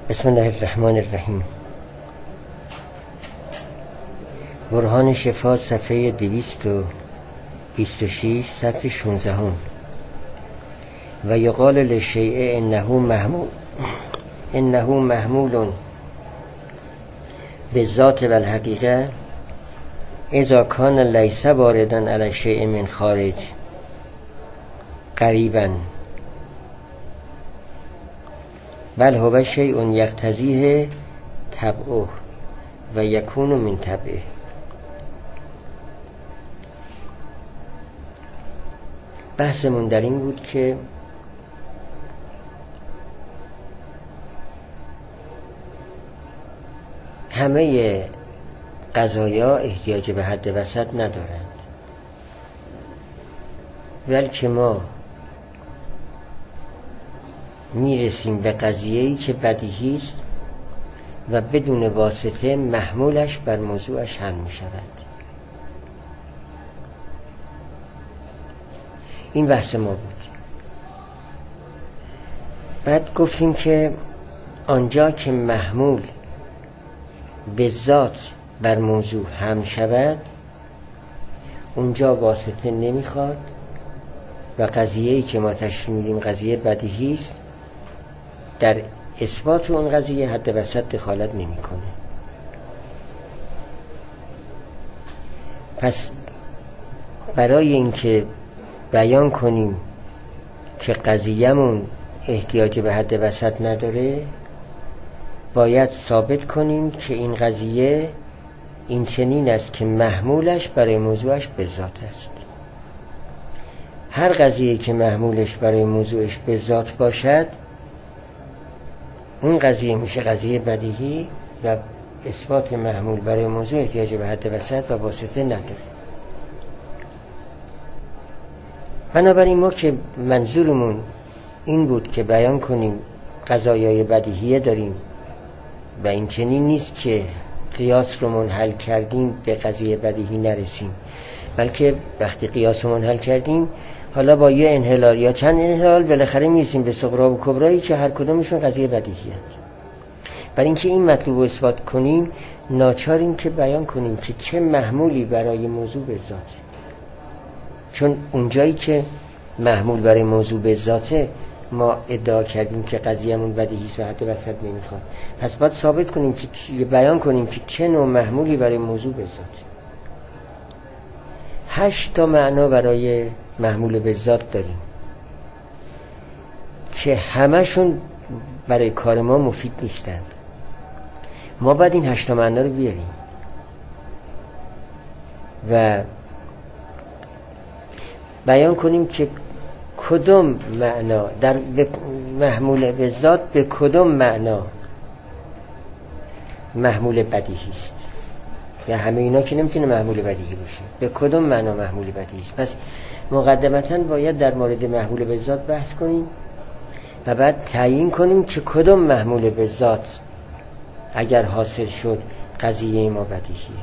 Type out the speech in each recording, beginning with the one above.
بسم الله الرحمن الرحیم. برهان شفا صفحه 226 سطر 16. و یقال للشیء انه محمول بالذات و الحقیقه اذا کان لیس واردا علی الشیء من خارج قریبا بل هو شیء یقتضیه طبعه و یکون من طبعه. بحثمون در این بود که همه قضایا احتیاج به حد وسط ندارند، بلکه ما میرسیم به قضیه‌ای که بدیهی است و بدون واسطه محمولش بر موضوعش حل می شود. این بحث ما بود. بعد گفتیم که آنجا که محمول به ذات بر موضوع هم شود اونجا واسطه نمیخواد و قضیه‌ای که ما تشریح میدیم قضیه بدیهی است، در اثبات اون قضیه حد وسط دخالت نمیکنه. پس برای اینکه بیان کنیم که قضیه‌مون احتیاج به حد وسط نداره، باید ثابت کنیم که این قضیه این چنین است که محمولش برای موضوعش به ذات است. هر قضیه که محمولش برای موضوعش به ذات باشد اون قضیه میشه قضیه بدیهی و اثبات محمول برای موضوع احتیاج به حد وسط و واسطه نداره. بنابراین ما که منظورمون این بود که بیان کنیم قضایای بدیهیه داریم و این چنین نیست که قیاس رو منحل کردیم به قضیه بدیهی نرسیم، بلکه وقتی قیاس رو منحل کردیم حالا با یه انحلال یا چند انحلال بالاخره میرسیم به صغرا و کبرایی که هر کدومشون قضیه بدیهی هست. برای اینکه این مطلوب رو اثبات کنیم ناچاریم که بیان کنیم که چه محمولی برای موضوع به ذاته، چون اونجایی که محمول برای موضوع به ذاته ما ادعا کردیم که قضیه‌مون بدیهی است و حد وسط نمیخواد. پس باید ثابت کنیم که بیان کنیم که چه نوع محمولی برای موضوع به ذاته. 8 تا معنا برای محمول به ذات داریم که همشون برای کار ما مفید نیستند. ما باید این 8 تا معنا رو بیاریم و بیان کنیم که کدوم معنا در محمول به ذات به کدوم معنا محمول بدیهی است. یا همه اینا که نمیتونه محمول بدیهی باشه، به کدوم معنا محمول بدیهی است. پس مقدمتاً باید در مورد محمول به ذات بحث کنیم و بعد تعیین کنیم که کدوم محمول به ذات اگر حاصل شد قضیه ما بدیهیه.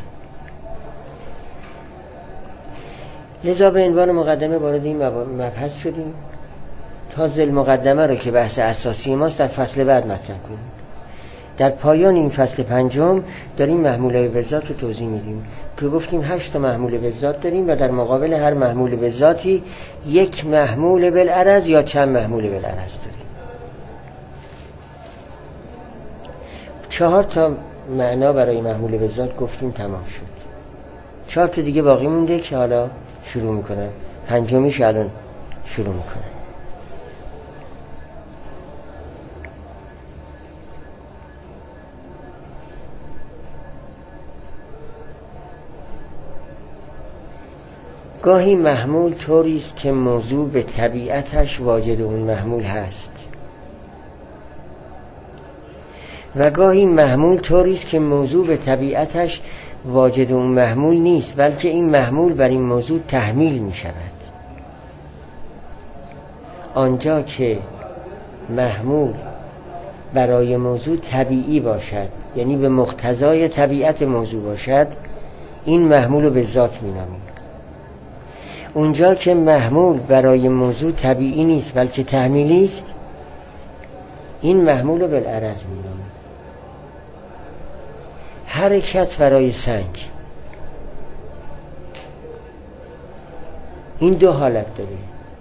لذا به عنوان مقدمه وارد این مبحث شدیم تا ذیل مقدمه رو که بحث اساسی ماست در فصل بعد مطرح کنیم. در پایان این فصل 5 داریم محمول به ذات رو توضیح میدیم که گفتیم 8 تا محمول به ذات داریم و در مقابل هر محمول به ذاتی یک محمول بالعرض یا چند محمول بالعرض داریم. 4 تا معنا برای محمول به ذات گفتیم تمام شد. 4 تا دیگه باقی مونده که حالا شروع میکنه. 5میش الان شروع میکنه. گاهی محمول طوری است که موضوع به طبیعتش واجد اون محمول هست و گاهی محمول طوری است که موضوع به طبیعتش واجد اون محمول نیست، بلکه این محمول بر این موضوع تحمیل می شود. آنجا که محمول برای موضوع طبیعی باشد، یعنی به مقتضای طبیعت موضوع باشد، این محمول رو به ذات می نامیم. اونجا که محمول برای موضوع طبیعی نیست بلکه تحمیلی است، این محمول بالعرض می‌نامیم. حرکت برای سنگ این دو حالت داره،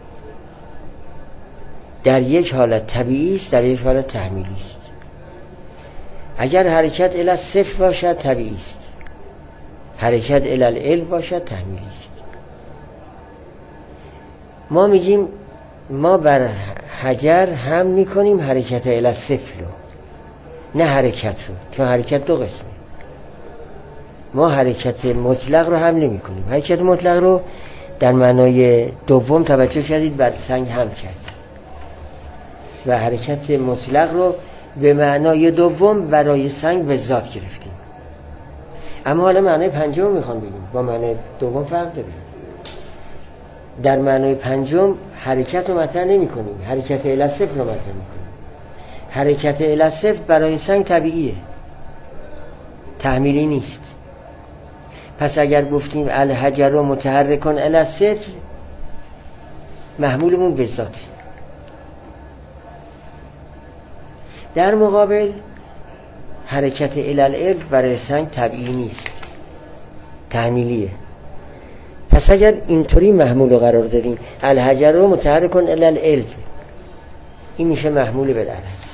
در یک حالت طبیعی است، در یک حالت تحمیلی است. اگر حرکت الی صفر باشد طبیعی است، حرکت الی العلم باشد تحمیلی است. ما میگیم ما بر حجر هم میکنیم حرکت الی صفر رو، نه حرکت رو، چون حرکت دو قسمه. ما حرکت مطلق رو هم نمی کنیم. حرکت مطلق رو در معنای دوم توجه کردید بر سنگ هم کرد و حرکت مطلق رو به معنای دوم برای سنگ به ذات گرفتیم. اما حالا معنای پنجم رو میخوام بگیم، با معنای دوم فرق داره. در معنای پنجم حرکت رو مطرح نمی کنیم، حرکت الی صفر رو مطرح میکنیم. حرکت الی صفر برای سنگ طبیعیه، تحمیلی نیست. پس اگر گفتیم الحجر رو متحرکن الی صفر، محمولمون به ذاته. در مقابل حرکت الی العلم برای سنگ طبیعی نیست، تحمیلیه. پس اگر اینطوری محمول رو قرار دادیم الحجر رو متحرکن الی العلم، این میشه محمول بالعرض.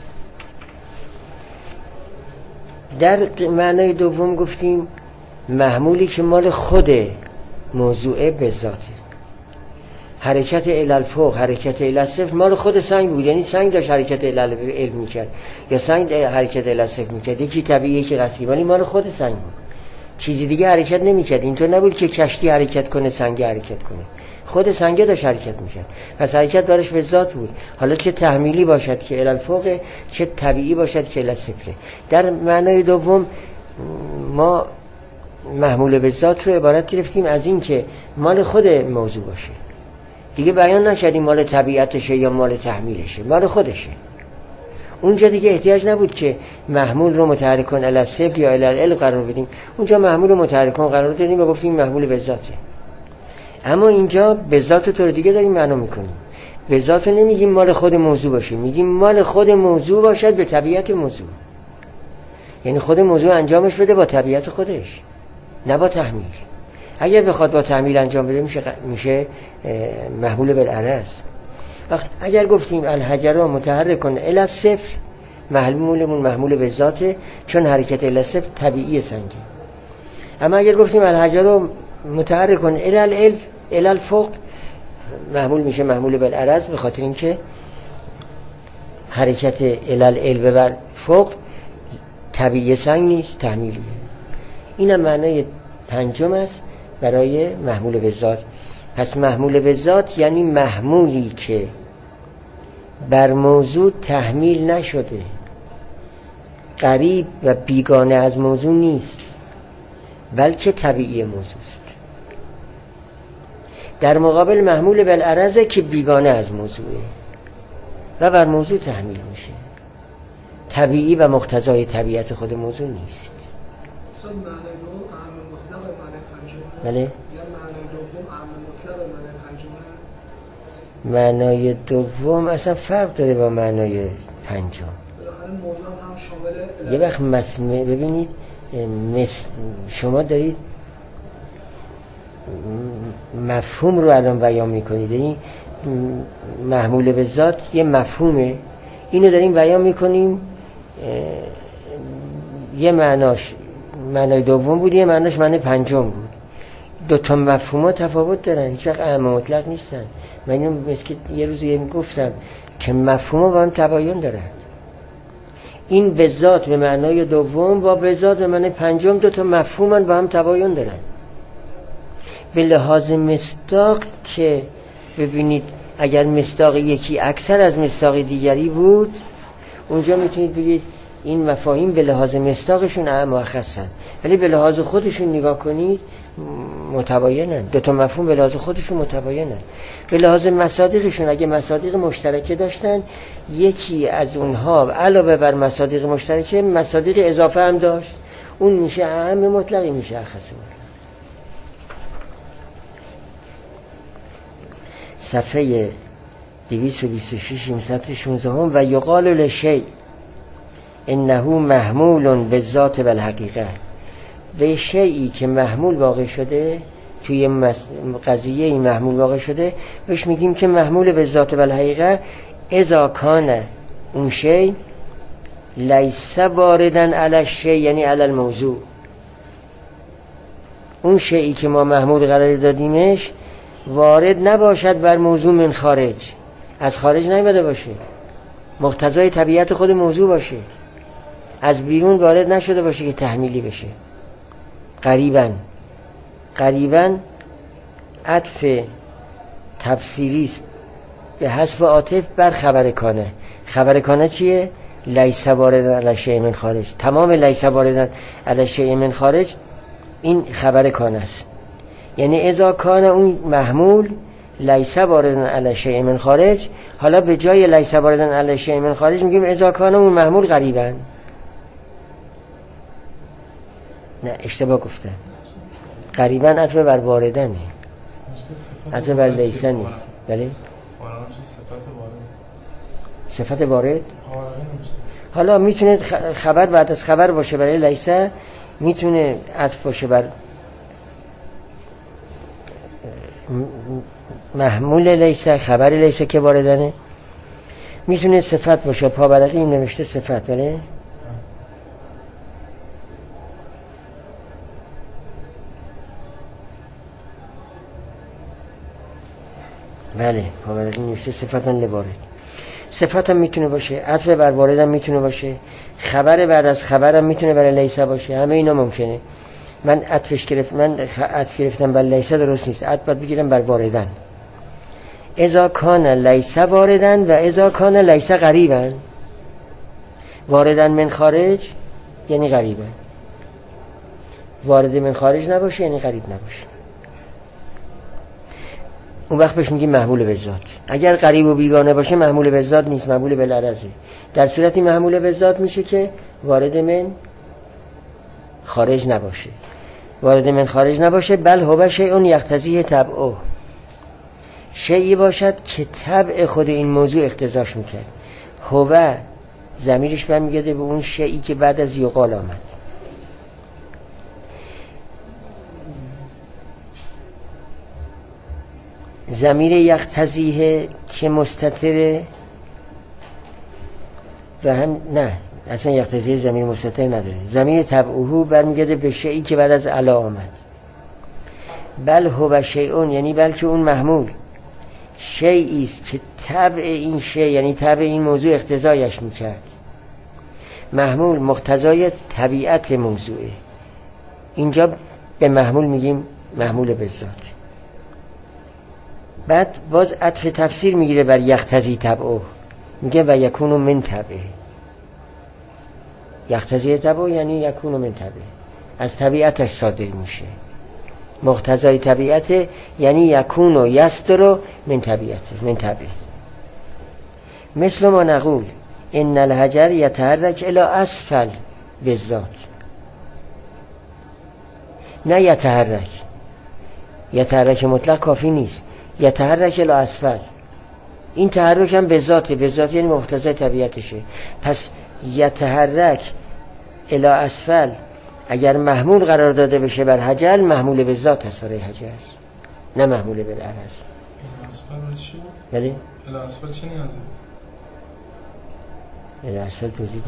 در معنای دوم گفتیم محمولی که مال خود موضوعه به ذاته. حرکت الی الفوق، حرکت الی صفر مال خود سنگ بود، یعنی سنگ داشت حرکت الی العلم میکرد یا سنگ حرکت الی صفر میکرد، یکی طبیعی یکی قصدی، ولی مال خود سنگ بود، چیزی دیگه حرکت نمیکرد. اینطور نبود که کشتی حرکت کنه سنگ حرکت کنه، خود سنگ داشت حرکت میکرد، پس حرکت دارش به ذات بود. حالا چه تحمیلی باشد که الی الفوق، چه طبیعی باشد که الی صفر. در معنای دوم ما محمول به ذات رو عبارت گرفتیم از این که مال خود موضوع باشه، دیگه بیان نکردیم مال طبیعتشه یا مال تحمیلشه، مال خودشه. اونجا دیگه احتیاج نبود که محمول رو متحرک کن الی صفر یا الی العلم قرار بدیم، اونجا محمول رو متحرک کن قرار دادیم و گفتیم محمول به ذاته. اما اینجا به ذات تو رو دیگه داریم معنا میکنیم. به ذات نمیگیم مال خود موضوع باشه، میگیم مال خود موضوع باشد به طبیعت موضوع، یعنی خود موضوع انجامش بده با طبیعت خودش، نه با تحمیل. اگر بخواد با تحمیل انجام بده میشه محمول بالعرض. وقت اگر گفتیم الحجر متحرک الی صفر، محمولمون محمول به ذاته، چون حرکت الی صفر طبیعی سنگه. اما اگر گفتیم الحجر متحرک الی العلم الی الفوق، محمول میشه محمول بالعرض، به خاطر اینکه حرکت الی العلم و فوق طبیعی سنگ نیست، تحمیلیه. اینم معنای پنجم است برای محمول به ذات. پس محمول به ذات یعنی محمولی که بر موضوع تحمیل نشده، قریب و بیگانه از موضوع نیست، بلکه طبیعی موضوع است. در مقابل محمول بالعرض که بیگانه از موضوعه و بر موضوع تحمیل میشه، طبیعی و مقتضای طبیعت خود موضوع نیست. بله؟ معنای دوم اصلا فرق داره با معنای پنجم. یه وقت ببینید شما دارید مفهوم رو الان بیان میکنید، یعنی محمول به ذات یه مفهومه، اینو داریم بیان میکنیم، یه معنای دوم بود، یه معناش معنی پنجم بود. دو تا مفهوم‌ها تفاوت دارن، هیچ وقت اعم مطلق نیستن. من اینو مثل که یه روزی گفتم که مفهوم‌ها با هم تباین دارن. این به ذات به معنای دوم با به ذات به معنای پنجم دو تا مفهومن با هم تباین دارن. به لحاظ مصداق که ببینید اگر مصداق یکی اکثر از مصداق دیگری بود، اونجا میتونید بگید این مفاهیم به لحاظ مصداقشون اعم و اخصن، ولی به لحاظ خودشون نگاه کنید متباینن. دو تا مفهوم به لحاظ خودشون متباینن. به لحاظ مصادیقشون اگه مصادیق مشترکه داشتن، یکی از اونها علاوه بر مصادیق مشترکه مصادیق اضافه هم داشت، اون میشه اعم مطلقی میشه اخص مطلق. صفحه 226 سطر 16 و یقال لشیء انه محمول بالذات و الحقیقه. به شیئی که محمول واقع شده، توی قضیه این محمول واقع شده، بهش میگیم که محمول بالذات و الحقیقه اذا کان اون شیء لیس واردا علی الشیء یعنی علی الموضوع. اون شیئی که ما محمول قرار دادیمش وارد نباشد بر موضوع من خارج، از خارج نیامده باشه، مقتضای طبیعت خود موضوع باشه، از بیرون وارد نشده باشه که تحمیلی بشه. قریباً عطف تفسیری است به حذف عاطف بر خبر کانه. خبر کانه چیه؟ لیس واردا علی شیء من خارج. تمام لیس واردا علی شیء من خارج این خبر کانه است. یعنی اذا کان اون محمول لیس واردا علی شیء من خارج، حالا به جای لیس واردا علی شیء من خارج میگیم اذا کان اون محمول قریباً. نه اشتباه گفتم، قریباً عطف بر واردنه، عطف بر لیس نیست. بله صفت وارد. حالا میتونه خبر بعد از خبر باشه برای لیس، میتونه عطف باشه بر محمول لیس، خبر لیس که واردنه، میتونه صفت باشه. پابرقی این نوشته صفت. بله پابرقی نوشته صفتن لوارد. صفت هم میتونه باشه، عطف بر وارد هم میتونه باشه، خبر بعد از خبر هم میتونه برای لیسه باشه. همه اینا ممکنه. من عطف گرفتم بر لیسه درست نیست، عطف باید بگیرم بر واردن. اذا کان لیسه واردن و اذا کان لیسه قریبن. واردن من خارج یعنی قریبن، وارد من خارج نباشه یعنی قریب نباشه. اون وقت بهش میگیم محمول به ذات. اگر قریب و بیگانه باشه محمول به ذات نیست، محمول به العرضه. در صورتی محمول به ذات میشه که وارد من خارج نباشه. وارد من خارج نباشه بل هو شیء یقتضی طبعه، شیئی باشد که طبع خود این موضوع اقتضاش میکرد. هو ضمیرش برمیگرده به اون شیئی که بعد از یقال آمد. ضمیر یقتضیه که مستتره و هم نه، اصلا یقتضیه ضمیر مستتر نداره. ضمیر طبعه برمیگرده به شیئی که بعد از علا آمد. بل هو شیء یعنی بلکه اون محمول شیئی است که طبع این شیء یعنی طبع این موضوع اقتضایش میکرد. محمول مقتضای طبیعت موضوعه. اینجا به محمول میگیم محمول به ذات. بعد باز عطف تفسیر میگیره بر یقتضی طبعه، میگه و یکون من طبعه. یقتضی طبعه یعنی یکون من طبعه، از طبیعتش صادر میشه. مقتضای طبیعت یعنی یکون و یصدر من طبیعته، من طبعه. مثل ما نقول ان الحجر یتحرک الی اسفل بالذات. نه یتحرک مطلق کافی نیست، یتحرک الی اسفل. این تحرک هم به ذات یعنی مقتضای طبیعتشه. پس یتحرک الی اسفل اگر محمول قرار داده بشه بر حجر، محمول به ذات هست برای حجر، نه محمول به العرض. الی اسفل چی؟ بله الی اسفل چه نیازه؟ الی اسفل توضیح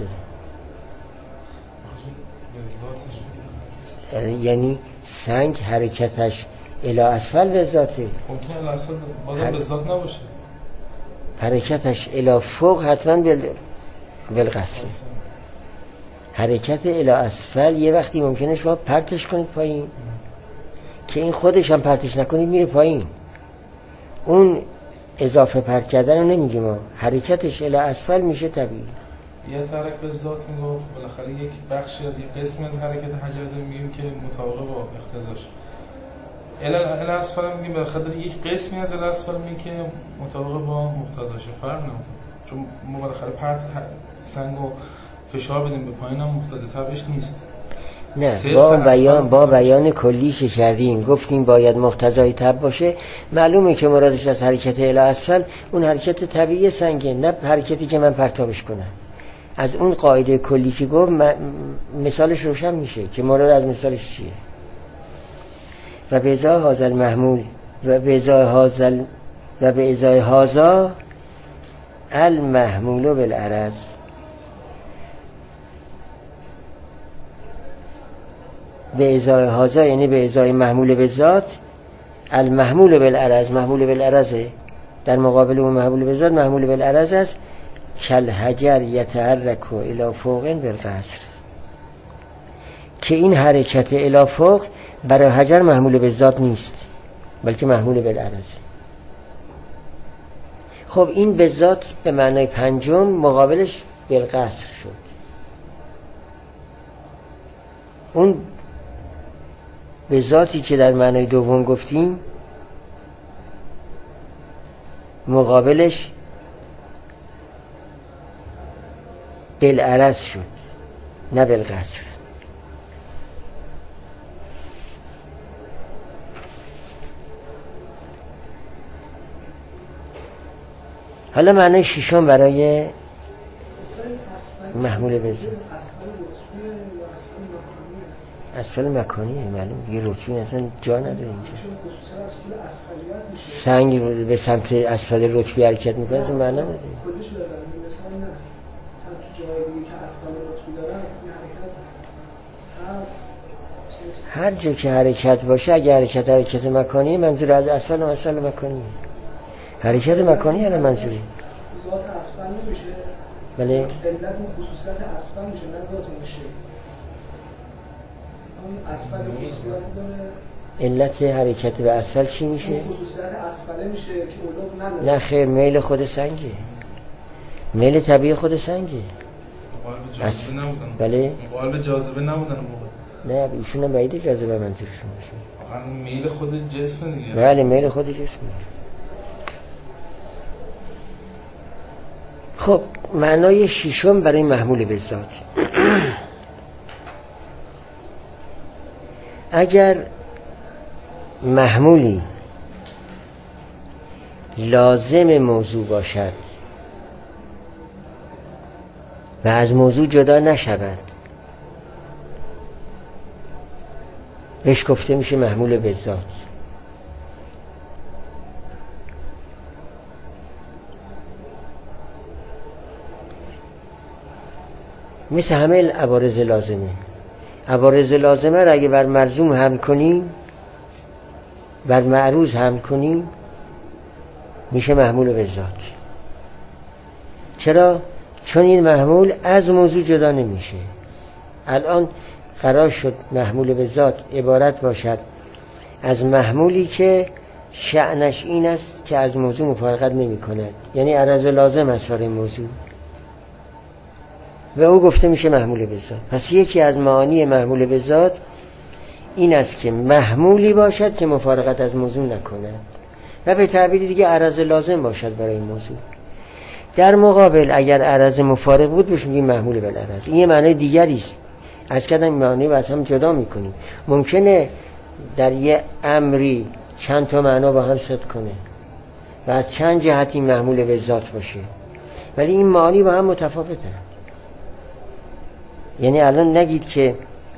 داده. یعنی سنگ حرکتش الی اسفل به ذاته. ممکنه الی اسفل بازم به ذات نباشه، حرکتش الی فوق حتما بالقصر. حرکت الی اسفل یه وقتی ممکنه شما پرتش کنید پایین که این خودش هم پرتش نکنید میره پایین. اون اضافه پرت کردن رو نمیگیم ما، حرکتش الی اسفل میشه طبیعی. یه ترک به ذات میگفت بالاخره یک بخشی از یک قسم از حرکت حجر داریم میگیم که مطابق با اقتضاش. الی اسفل هم میگیم بالاخره یک قسمی از الی اسفل میگیم که مطابق با مقتضاش. فرق نمیکنه چون ما بالاخره پرت سنگو فشار بدیم به پایین هم مقتضی طبعش نیست. نه، با بیان کلی که کردیم گفتیم باید مقتضای تب باشه. معلومه که مرادش از حرکت الی اسفل اون حرکت طبیعی سنگه، نه حرکتی که من پرتابش کنم. از اون قاعده کلی که گفت مثالش روشن میشه که مراد از مثالش چیه. و به ازای هازل محمول و به ازای هازا المحمول بالعرض. به ازای هازا یعنی به ازای محمول به ذات، المحمول بالعرض محمول بالعرضه، در مقابل اون محمول به ذات محمول بالعرض است. کل حجر یتحرک الی فوق بالقصر، که این حرکت الی فوق برای حجر محمول به ذات نیست بلکه محمول بالعرض. خب این به ذات به معنای پنجم مقابلش بالقصر شد. اون به ذاتی که در معنای دوم گفتیم مقابلش بالعرض شد نه بالقصر. حالا معنای ششم برای محمول به ذات اسفل مکانیه. معلوم یه رتبی اصلا جا نداره اینجا. سنگ به سمت اسفل رتبی حرکت میکنه اصلا معنی نداره. هر جا که حرکت باشه، اگه حرکت مکانیه، منظور از اسفل و اسفل مکانیه. حرکت مکانی هر منظوری ذات اسفل نمیشه. بله. علت اون خصوصیت اسفل میشه، نه ذات میشه. اون اسفل خصوصیت داره. علت حرکت به اسفل چی میشه؟ خصوصیت اسفل میشه که اولوگ نداره. نه خیر، میل خود سنگه، میل طبیعی خود سنگه. جاذبه نبودن. بله. قالب جاذبه نبودن موقع. نه ایشون هم بعیده جاذبه منظورشون باشه. واقعا میل خود جسم دیگه. بله میل خود جسمه. خب معنای ششم برای محمول به ذات اگر محمولی لازم موضوع باشد و از موضوع جدا نشود، بهش گفته میشه محمول به ذات. مثل همه عوارض لازمه. عوارض لازمه را اگه بر ملزوم حمل کنیم، بر معروض حمل کنیم، میشه محمول به ذات. چرا؟ چون این محمول از موضوع جدا نمیشه. الان قرار شد محمول به ذات عبارت باشد از محمولی که شأنش این است که از موضوع مفارقت نمی کند، یعنی عرض لازم است برای موضوع، و او گفته میشه محمول به ذات. پس یکی از معانی محمول به ذات این است که محمولی باشد که مفارقت از موضوع نکند و به تعبیر دیگه عرض لازم باشد برای این موضوع. در مقابل اگر عرض مفارق بود بهش میگیم محمول بالعرض. این یه معنی دیگری است. از کردن معنی و از هم جدا میکنیم. ممکنه در یه امری چند تا معنا با هم صدق کنه و از چند جهتی محمول به ذات باشه، ولی این معانی با هم متفاوته. یعنی الان نگید که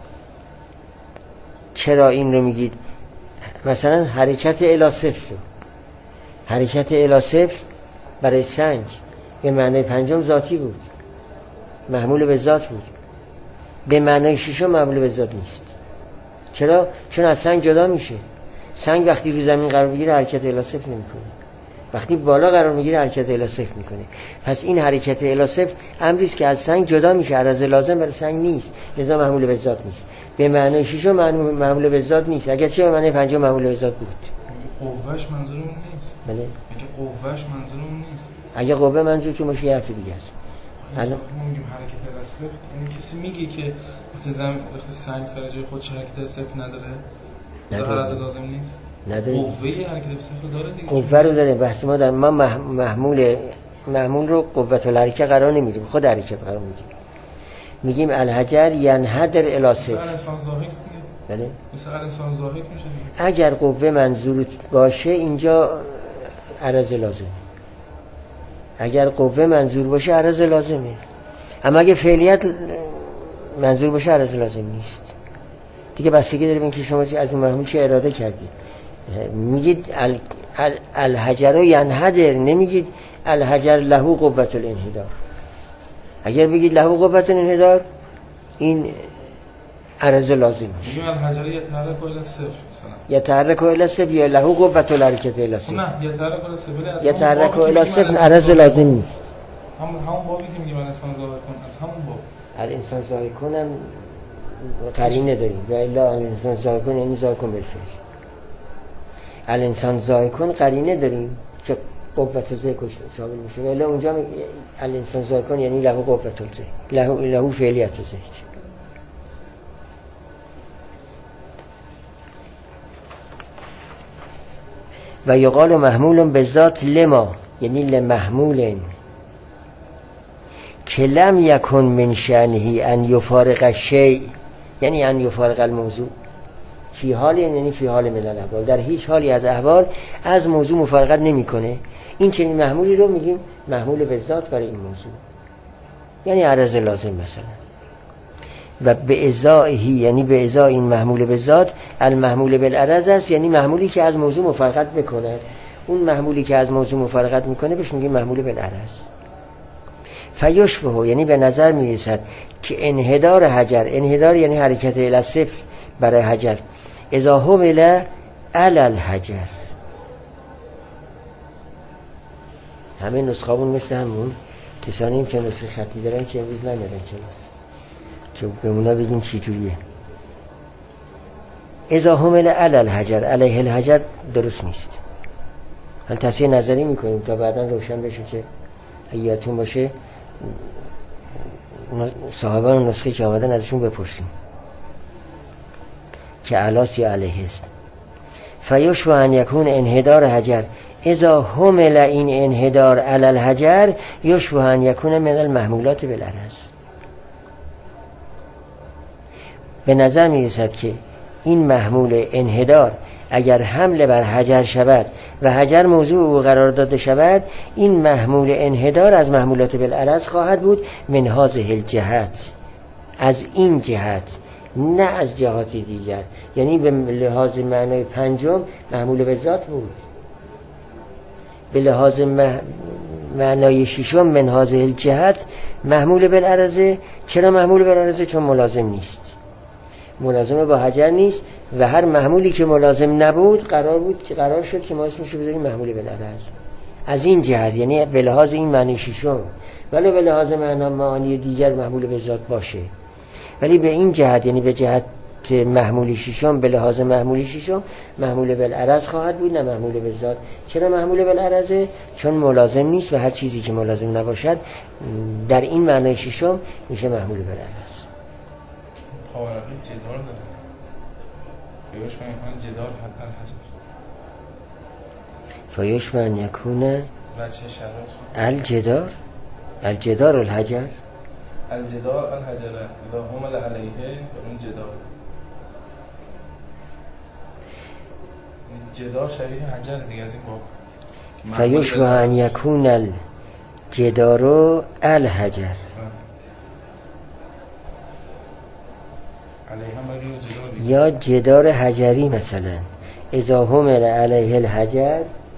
چرا این رو میگید. مثلا حرکت الی صفر، حرکت الی صفر برای سنگ به معنی پنجم ذاتی بود، محمول به ذات بود. به معنی ششم محمول به ذات نیست. چرا؟ چون از سنگ جدا میشه. سنگ وقتی رو زمین قرار بگیره حرکت الی صفر نمیکنه، وقتی بالا قرار میگیره حرکت الی صفر میکنه. پس این حرکت الی صفر امری است که از سنگ جدا میشه، عرض لازم برای سنگ نیست، لذا محمول به ذات نیست. به معنی ششم محمول به ذات نیست، اگرچه به معنی پنجم محمول به ذات بود. قوهش منظورمون نیست. بله. میگه قوهش منظورمون نیست. اگه قوه منظور که باشه یه حرف دیگه است. الان ما میگیم حرکت الی صفر، یعنی کسی میگه که وقتی سنگ سر جای خودش حرکت صفر نداره، عرض لازم نیست. نداره. قوه حرکت صفر داره دیگه. قوه رو داره. بحث ما در ما محمول رو قوت الحرکه قرار نمیدیم، خود حرکت قرار میدیم. میگیم الحجر ینحدر الی صفر. مثل انسان زاهد دیگه. بله مثل انسان زاهد میشه دیگه. اگر قوه منظور باشه اینجا عرض لازمه. اگر قوه منظور باشه عرض لازمه. اما اگه فعلیت منظور باشه عرض لازم نیست دیگه. بستگی داره به اینکه شما از اون محمول چه اراده کردید. میگید الحجر ینحدر، نمیگید الحجر له قوت الانحدار. اگر بگید له قوت الانحدار این عرض لازم میشه. میگیم الحجر یتحرک الی صفر مثلا. یتحرک الی صفر یا له قوت الحرکت الی صفر. نه یتحرک الی صفر. یتحرک الی صفر عرض لازم نیست. همون بابی که میگیم انسان ظاهر کن، از همون باب. الانسان ظاهر کنم قرینه داریم. و الا الانسان ظاهر کن یعنی ظاهر کن بالفعل. الانسان ظاهر کن قرینه داریم که قوت الذکر شامل میشه. و الا اونجا الانسان ظاهر کن یعنی له قوت الذکر، له فعلیت الذکر. و یقال محمول بذات لما یعنی لمحمول که لم یکن من شأنه ان یفارق الشیء یعنی ان یفارق الموضوع فی حال یعنی فی حال من الاحوال، در هیچ حالی از احوال از موضوع مفارقت نمیکنه. این چنین محمولی رو میگیم محمول بذات برای این موضوع، یعنی عرض لازم مثلا. و به ازایه یعنی به ازای این محمول بذات المحمول بالعرض است، یعنی محمولی که از موضوع مفارقت میکنه. اون محمولی که از موضوع مفارقت میکنه بهش میگیم محمول بالعرض. فیشبه یعنی به نظر میرسد که انحدار حجر، انحدار یعنی حرکت الی صفر برای حجر، اذا حمل علی الحجر. همه نسخه‌مون مثل همون کسانیم که نسخه خطی دارن که امروز نمیدن کلاس که به اونا بگیم چی جوریه. اذا حمل علی الحجر، علیه الحجر درست نیست. حالا تصحیح نظری میکنیم تا بعدا روشن بشه که یادتون باشه صاحبان نسخه که آمدن ازشون بپرسیم که علاس یا علیه است. فیشبه ان یکون انحدار حجر اذا حمل این انحدار علی الحجر یشبه ان یکون من المحمولات بالعرض. به نظر می رسد که این محمول انحدار اگر حمل بر حجر شود و حجر موضوع او قرار داده شود، این محمول انحدار از محمولات بالعرض خواهد بود من هذه الجهت، از این جهت، نه از جهات دیگر. یعنی به لحاظ معنای پنجم محمول به ذات بود، به لحاظ معنای ششم من هذه الجهت محمول بالعرض. چرا محمول بالعرض؟ چون ملازم نیست، ملازمه با حجر نیست و هر محمولی که ملازم نبود قرار شد که ما اسمشو بذاریم محمول بالعرض. از این جهت یعنی به لحاظ این معنی ششم، ولی به لحاظ معانی دیگر محمول به ذات باشه، ولی به این جهت یعنی به جهت محمولی ششم، به لحاظ محمولی ششم محمول بالعرض خواهد بود، نه محمول به ذات. چرا محمول بالعرضه؟ چون ملازم نیست و هر چیزی که ملازم نباشد در این معنی ششم میشه محمول بالعرض. پاورقی جدار داره فیوش من یکون جدار الحجر، فیوش من یکونه وجه شرط الجدار الحجر، الجدار الحجر اذا حمل علیه اون جدار. جدار شبیه حجر دیگه از این باب. فیشبه ان یکون الجدار الحجر یا جدار حجری مثلا. اذا حمل علیه الحجر،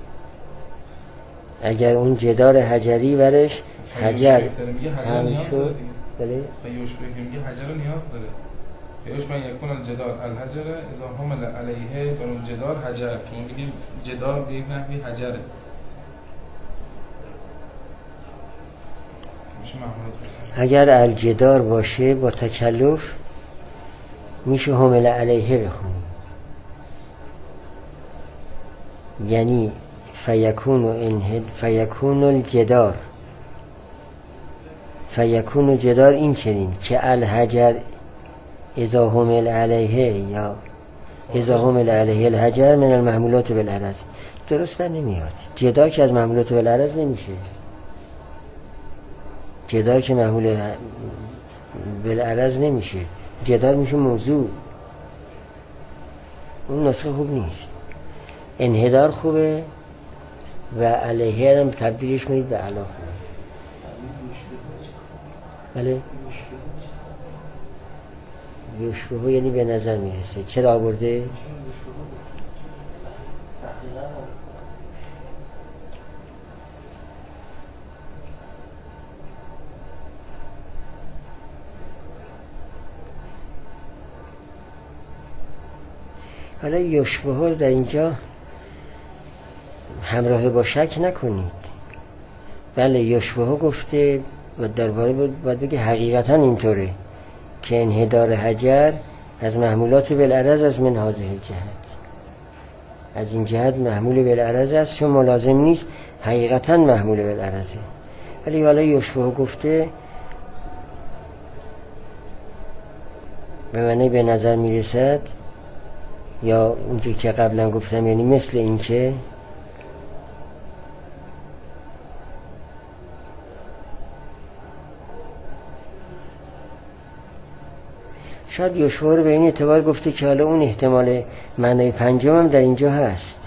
اگر اون جدار حجری برش حجر هم شد. بله فیوش میگه حجر نیاز داره. فیوش من یکون الجدار الحجر اذا حمل علیه بر اون جدار حجر، که میگیم جدار به یک نحوی حجره. اگر الجدار باشه با تکلف میشه حمل علیه بخونیم، یعنی فیکون الجدار، فیکون جدار این چنین که الحجر اذا حمل علیه یا اذا حمل علیه الحجر من المحمولات بالعرض. درست نمیاد. جدار که از محمولات بالعرض نمیشه. جدار که بالعرض نمیشه، جدار میشه موضوع. اون نسخه خوب نیست. انحدار خوبه و علیه هم تبدیلش کنید به علا خوبه. بله یشبهه یعنی به نظر میرسه. چرا آورده؟ حالا یشبهه در اینجا همراه با شک نکنید. بله یشبهه گفته و درباره باید بگه حقیقتا اینطوره که انحدار حجر از محمولات بالعرض از من هذه الجهت، از این جهت محمول بالعرض است، چون ملازم نیست حقیقتا محمول بالعرضه. ولی حالا یشبهه گفته به معنی به نظر میرسد، یا اونجور که قبلا گفتم یعنی مثل این که شاید یشبهه رو به این اعتبار گفته که حالا اون احتمال معنای پنجم هم در اینجا هست،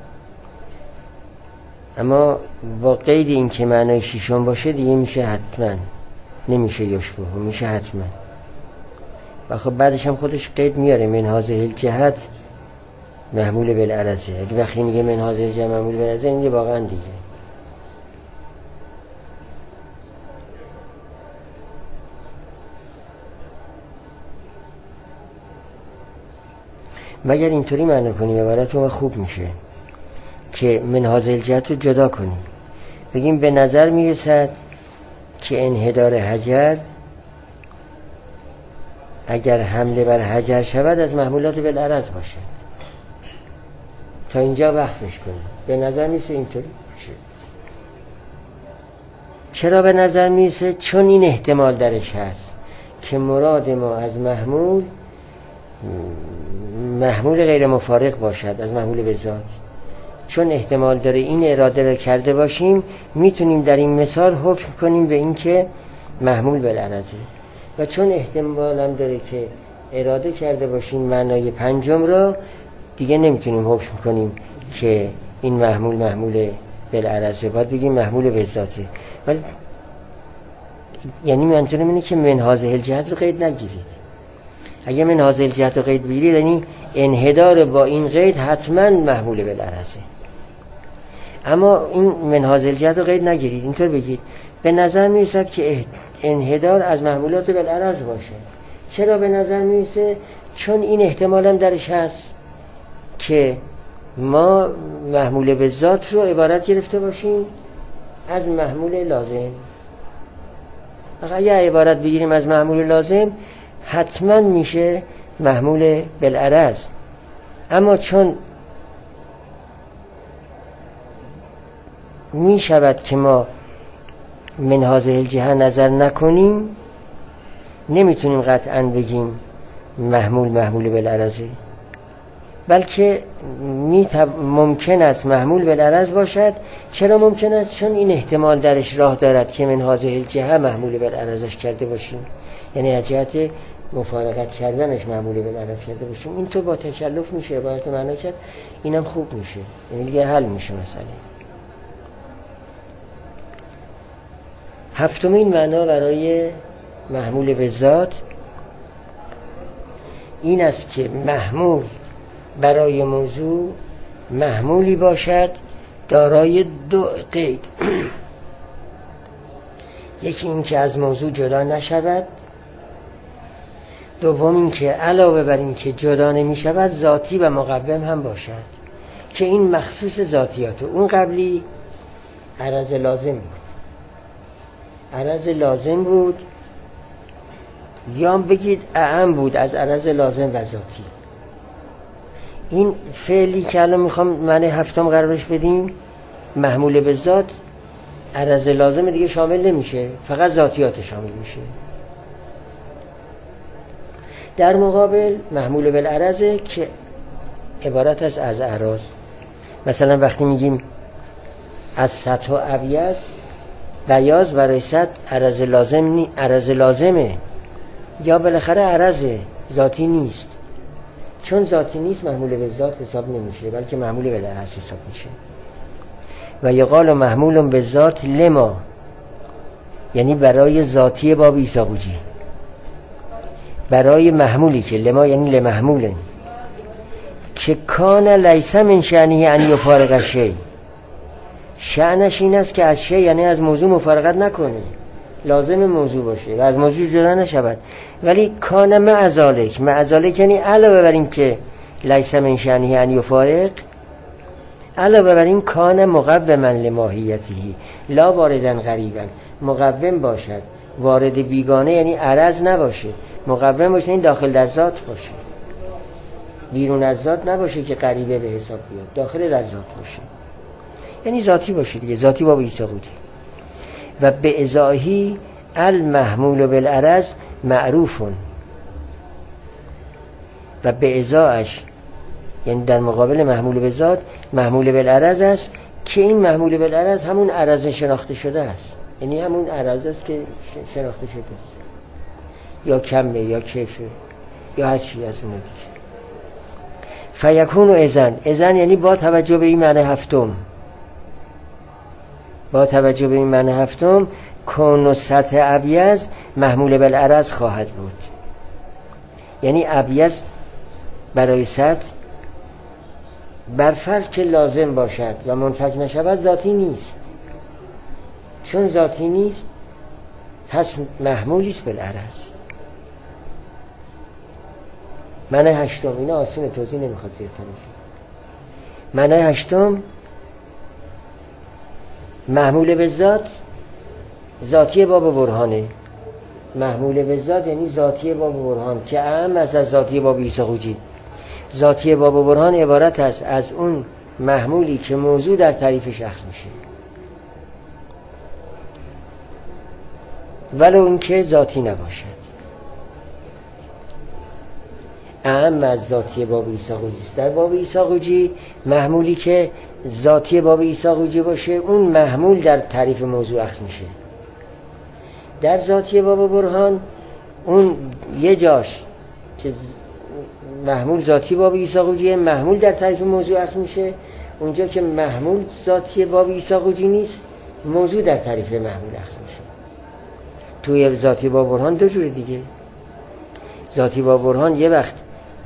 اما با قید این که معنای ششم باشه دیگه میشه حتما، نمیشه یشبهه، میشه حتما. و خب بعدش هم خودش قید میاره من هذه الجهت محمول بالعرضه. اگه وقتی میگه من هذه الجهت محمول بالعرضه این واقعا دیگه. مگر اینطوری معنی کنیم عبارتون خوب میشه که من هذه الجهت رو جدا کنیم، بگیم به نظر میرسد که انحدار حجر اگر حمله بر حجر شود از محمولات بالعرض باشد. تا اینجا وقفش کنیم. به نظر میرسه اینطوری میشه. چرا به نظر میرسه؟ چون این احتمال درش هست که مراد ما از محمول غیر مفارق باشد از محمول به ذات. چون احتمال داره این اراده رو کرده باشیم، میتونیم در این مثال حکم کنیم به این که محمول بالعرضه. و چون احتمال هم داره که اراده کرده باشیم معنای پنجم را، دیگه نمیتونیم حکم کنیم که این محمول بالعرضه، باید بگیم محمول به ذاته. ولی یعنی منظورم اینه که من هذه الجهت رو قید نگیرید. اگه من هذه الجهت رو قید بگیرید یعنی انحدار با این قید حتما محمول بالعرضه. اما این من هذه الجهت رو قید نگیرید، اینطور بگید به نظر میرسد که انحدار از محمولات بالعرض باشه. چرا به نظر میرسه؟ چون این احتمال هم درش هست که ما محمول به ذات رو عبارت گرفته باشیم از محمول لازم. اگه عبارت بگیریم از محمول لازم حتما میشه محمول بالعرض. اما چون می شود که ما من هذه الجهت نظر نکنیم، نمیتونیم قطعا بگیم محمول بالعرضه، بلکه ممکن است محمول بالعرض باشد. چرا ممکن است؟ چون این احتمال درش راه دارد که من هذه الجهت محمول بالعرضش کرده باشیم، یعنی از جهت مفارقت کردنش محمول بالعرض کرده باشیم. این تو با تکلف میشه عبارت معنا کرد، اینم خوب میشه، یعنی دیگه حل میشه مسئله. هفتمین معنا برای محمول به ذات این است که محمول برای موضوع محمولی باشد دارای دو قید. یکی این که از موضوع جدا نشود، دوم این که علاوه بر این که جدا نمی شود ذاتی و مقوم هم باشد، که این مخصوص ذاتیاته. اون قبلی عرض لازم بود یا بگید اعم بود از عرض لازم و ذاتی. این فعلی که الان میخوام معنی هفتم قرارش بدیم محمول به ذات، عرض لازم دیگه شامل نمیشه، فقط ذاتیات شامل میشه. در مقابل محمول بالعرضه که عبارت است از اعراض. مثلا وقتی میگیم از سطح و ابیض، بیاض برای سطح عرض لازمه، یا بالاخره عرضه، ذاتی نیست. چون ذاتی نیست محمول به ذات حساب نمیشه، بلکه محمول به عرض حساب میشه. و یقال محمول به ذات لما، یعنی برای ذاتی باب ایساقوجی، برای محمولی که لما یعنی لمحمول که کان لیس من شأنه ان یفارق شیء، شأنش این است که از شیء یعنی از موضوع مفارقت نکنه، لازم موضوع باشه و از موضوع جدا نشود. ولی کان مع ذالک یعنی علاوه بر این که لیس من شأنه ان یفارق، علاوه بر این کان مقوما لماهیته، لا واردن غریبا، مقوم باشد، وارد بیگانه یعنی عرض نباشه، مقوم باشه این داخل در ذات باشه، بیرون از ذات نباشه که غریبه به حساب بیاد، داخل در ذات باشه، یعنی ذاتی باشه دیگه، ذاتی باب ایساقوجی. و به ازاهی المحمول بالعرض معروفون، و به ازاش یعنی در مقابل محمول به ذات محمول بالعرض است که این محمول بالعرض همون عرض شناخته شده است، یعنی همون عرض است که شناخته شده است، یا کمه یا کیفه یا هر چی از اون دیگه. فیکون و اذن یعنی با توجه به این معنی هفتم، با توجه به این معنی هفتم کون و سطح ابیض محمول بالعرض خواهد بود. یعنی ابیض برای سطح برفرض که لازم باشد و منفک نشود ذاتی نیست، چون ذاتی نیست پس محمولی است بالعرض. معنی هشتم، اینا آسونه توضیح نمیخواد زیادتر بشه. معنی هشتم محمول به ذات ذاتی باب برهانه، محمول به ذات یعنی ذاتی باب برهان که اهم از ذاتی باب ایساقوجی. ذاتی باب برهان عبارت است از اون محمولی که موضوع در تعریف شخص میشه، ولو اینکه ذاتی نباشد. اهم از ذاتی باب ایساقوجی است. در باب ایساقوجی محمولی که ذاتی باب ایساقوجی باشه اون محمول در تعریف موضوع اخذ میشه. در ذاتی باب برهان اون یه جاش که محمول ذاتی باب ایساقوجی محمول در تعریف موضوع اخذ میشه، اونجا که محمول ذاتی باب ایساقوجی نیست موضوع در تعریف محمول اخذ میشه. توی ذاتی باب برهان دو جوره دیگه. ذاتی باب برهان یه وقت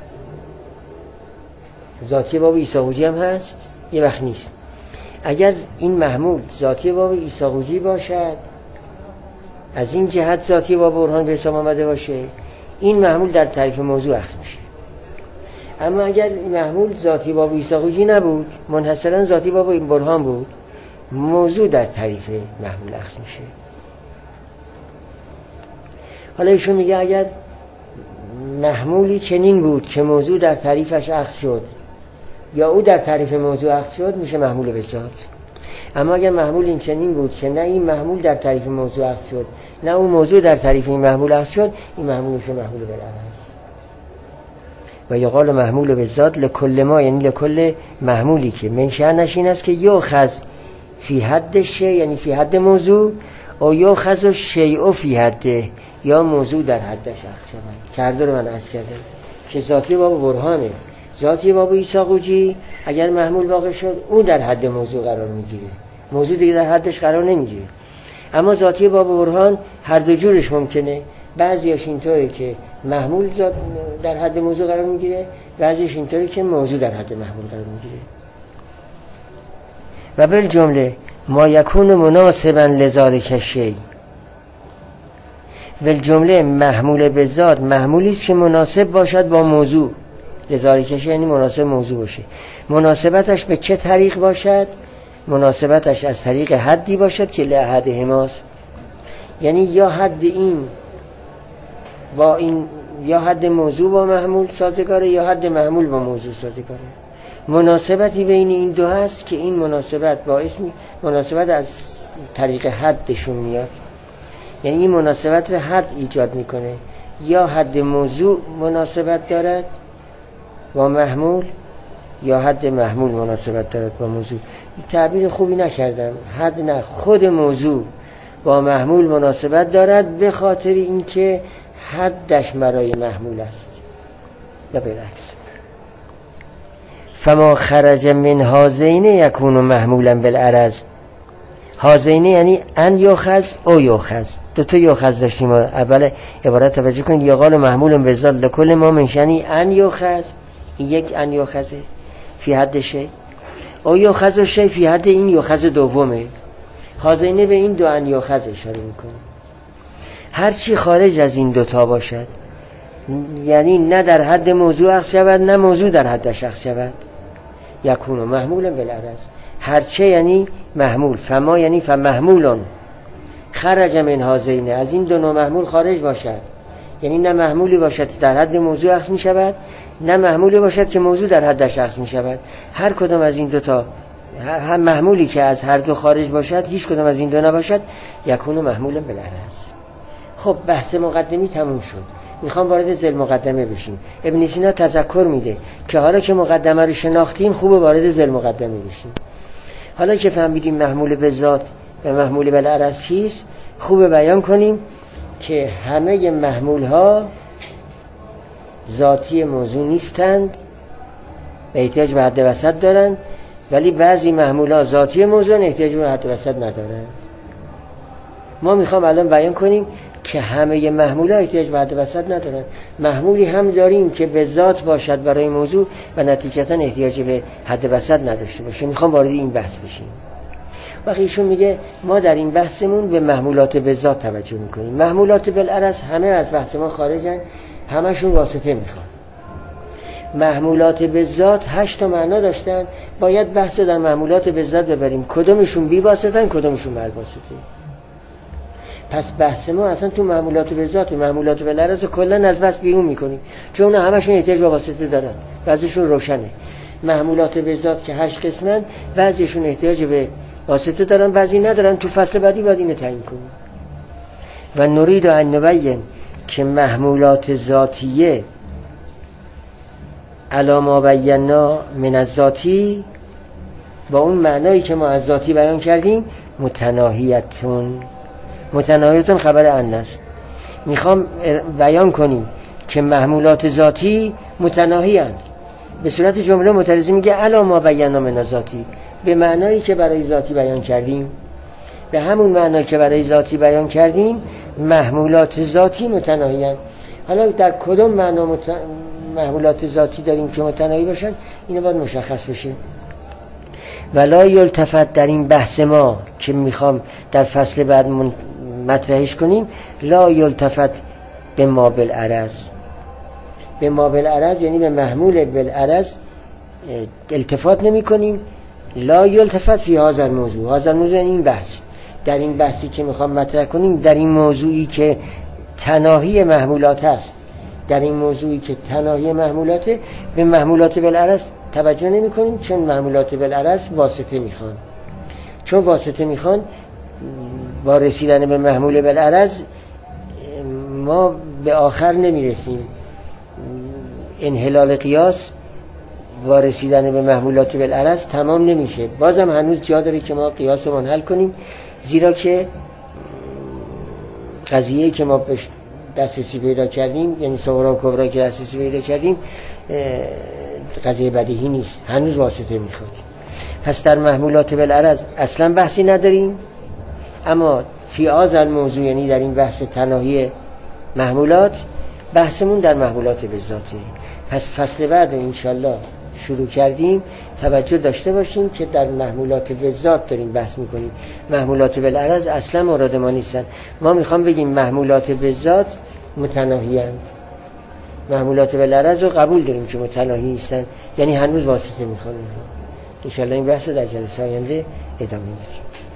ذاتی باب ایساقوجی هم هست، یه وقت نیست. اگر این محمول ذاتی باب ایساقوجی باشد، از این جهت ذاتی باب برهان به حساب آمده باشه، این محمول در تعریف موضوع اخذ میشه. اما اگر این محمول ذاتی باب ایساقوجی نبود، منحصرا ذاتی باب این برهان بود، موضوع در تعریف محمول اخذ میشه. حالا ایشون میگه اگر محمولی چنین بود که موضوع در تعریفش اخذ شد یا او در تعریف موضوع اخذ شد، میشه محمول به ذات. اما اگر محمول این چنین بود که نه این محمول در تعریف موضوع اخذ شد نه اون موضوع در تعریف این محمول اخذ شد، این محمول میشه محمول بالعرض. و یقال محمول به ذات لکل ما، یعنی لکل محمولی که من شأنش این است که یؤخذ فی حد شیء، یعنی فی حد موضوع، او یؤخذ الشیء فی حده، یا موضوع در حدش اخذ شود. کرده رو من عرض کردم که ذاتی باب برهانه، ذاتی باب ایساقوجی اگر محمول واقع شد اون در حد موضوع قرار میگیره، موضوع دیگه در حدش قرار نمیگیره. اما ذاتی باب برهان هر دو جورش ممکنه، بعضیاش اینطوره که محمول در حد موضوع قرار میگیره، بعضیش اینطوره که موضوع در حد محمول قرار میگیره. و بالجمله ما یکون مناسبا لذالک الشیء، بالجمله محمول به ذات محمولی است که مناسب باشد با موضوع، لذالک الشیء یعنی مناسب موضوع باشه. مناسبتش به چه طریق باشد؟ مناسبتش از طریق حدی باشد که لأحدهماست، یعنی یا حد این با این، یا حد موضوع با محمول سازگاره یا حد محمول با موضوع سازگاره. مناسبتی بین این دو هست که این مناسبت باعث مناسبت از طریق حدشون میاد، یعنی این مناسبت رو حد ایجاد میکنه، یا حد موضوع مناسبت دارد با محمول یا حد محمول مناسبت دارد با موضوع. این تعبیر خوبی نکردم، حد نه، خود موضوع با محمول مناسبت دارد به خاطر اینکه حدش برای محمول است و بالعکس. فما خرج من هازین یکون محمولا بالعرض. هازین یعنی ان یوخذ او یوخذ، دو تا یوخذ داشتیم. اول عبارت توجه کنید، یقال محمول به ذات لکل ما منشانی ان یوخذ، یک ان یوخذه فی حد شی، او یوخذ شی فی حد این یوخذ دومه. هازینه به این دو ان یوخذ اشاره میکنه. هر چی خارج از این دوتا باشد، یعنی نه در حد موضوع اخذ شود نه موضوع در حد شخص شود، یکون محمولا بالعرض. هرچه یعنی محمول، فما یعنی فمحمولون خرج من هازینه، از این دو نوع محمول خارج باشد، یعنی نه محمولی باشد در حد موضوع اخذ می شود نه محمولی باشد که موضوع در حد شخص می شود. هر کدام از این دوتا، هم محمولی که از هر دو خارج باشد، هیچ کدام از این دو نباشد، یکون محمولا بالعرض. خب بحث مقدمی تموم شد، میخوام وارد ذیل مقدمه بشیم. ابن سینا تذکر میده که حالا که مقدمه رو شناختیم خوبه وارد ذیل مقدمه بشیم. حالا که فهمیدیم محمول به ذات و محمول بالعرض چیست، خوبه بیان کنیم که همه محمول ها ذاتی موضوع نیستند و احتیاج به حد وسط دارند، ولی بعضی محمول ها ذاتی موضوع احتیاج به حد وسط ندارند. ما میخوام الان بیان کنیم که همه محمول ها احتیاج به حد وسط ندارن. محمولی هم داریم که به ذات باشد برای موضوع و نتیجتا احتیاج به حد وسط نداشته باشه. میخوام وارد این بحث بشیم. وقتی ایشون میگه ما در این بحثمون به محمولات به ذات توجه میکنیم. محمولات بالعرض همه از بحث ما خارجن، همشون واسطه میخوان. محمولات به ذات 8 تا معنا داشتن، باید بحث در محمولات به ذات ببریم، کدومشون بی واسطن کدومشون بر واسطه. پس بحث ما اصلا تو معمولات به ذات، معمولات بالعرض کلا از بحث بیرون میکنیم، چون همشون احتیاج به واسطه دارن، بعضیشون روشنه. معمولات به ذات که 8 قسمن، بعضیشون احتیاج به واسطه دارن بعضی ندارن. تو فصل بعدی باید اینو تعیین کنیم. و نرید ان نبین که محمولات ذاتیه علی ما بینا من الذاتی، با اون معنایی که ما از ذاتی بیان کردیم، متناهیتون خبر ان است. میخوام بیان کنیم که محمولات ذاتی متناهی اند. به صورت جمله مترجم میگه علی ما بینا من ذاتی، به معنایی که برای ذاتی بیان کردیم، به همون معنایی که برای ذاتی بیان کردیم محمولات ذاتی متناهی اند. حالا در کدوم معنا محمولات ذاتی داریم که متناهی باشن، اینو باید مشخص بشه. ولا یلتفت در این بحث ما که میخوام در فصل بعد مطرحش کنیم، لا یلتفت به ما بالعرض. به ما بالعرض یعنی به محمول بالعرض التفات نمی کنیم. لا یلتفت فی هذا الموضوع. هذا الموضوع یعنی این بحث. در این بحثی که میخوام مطرح کنیم، در این موضوعی که تناهی محمولات هست، در این موضوعی که تناهی محمولاته، به محمولات بالعرض توجه نمی کنیم، چون محمولات بالعرض واسطه میخوان. چون واسطه میخوان، با رسیدن به محمول بالعرض ما به آخر نمیرسیم. انحلال قیاس با رسیدن به محمولات بالعرض تمام نمیشه. بازم هنوز جا داره که ما قیاس رو منحل کنیم، زیرا که قضیه‌ای که ما بهش دسترسی پیدا کردیم، یعنی صغرا و کبرا که دسترسی پیدا کردیم، قضیه بدیهی نیست، هنوز واسطه میخواد. پس در محمولات بالعرض اصلا بحثی نداریم، اما فی هذا الموضوع یعنی در این بحث تناهی محمولات، بحثمون در محمولات به ذاته. پس فصل بعد انشالله شروع کردیم، توجه داشته باشیم که در محمولات به ذات داریم بحث میکنیم. محمولات بالعرض اصلا مراد ما نیستن. ما میخوام بگیم محمولات به ذات متناهی اند. محمولات بالعرض رو قبول داریم که متناهی نیستن، یعنی هنوز واسطه میخوان. انشالله این بحث رو در جلسه آینده ادامه میدیم.